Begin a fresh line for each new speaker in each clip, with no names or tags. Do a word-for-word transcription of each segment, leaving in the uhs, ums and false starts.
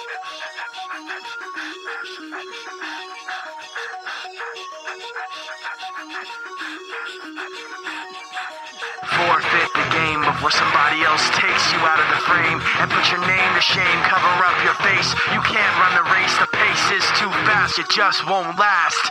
Forfeit the game of where somebody else takes you out of the frame and put your name to shame, cover up your face. You can't run the race, the pace is too fast, it just won't last.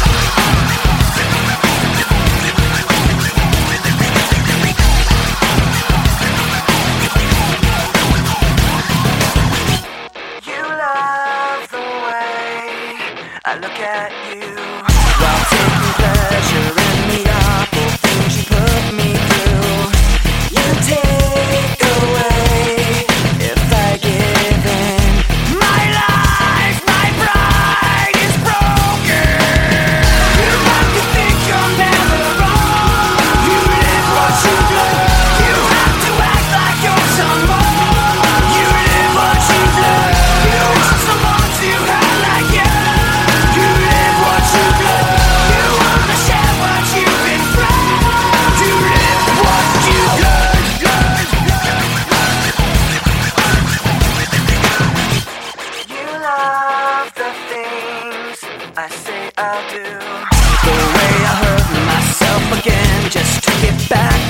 You love the way I look at you while taking pleasure in the awful things you put me through. You take away if I give in. My life, my pride is broken. You have to think you're never wrong. You live what you love. You have to act like you're someone. You live what you love. You want someone to have like you. You live what you love. You want to share what you've been through. You live what you love. You love the things I say I'll do. The way I hurt myself again just to get back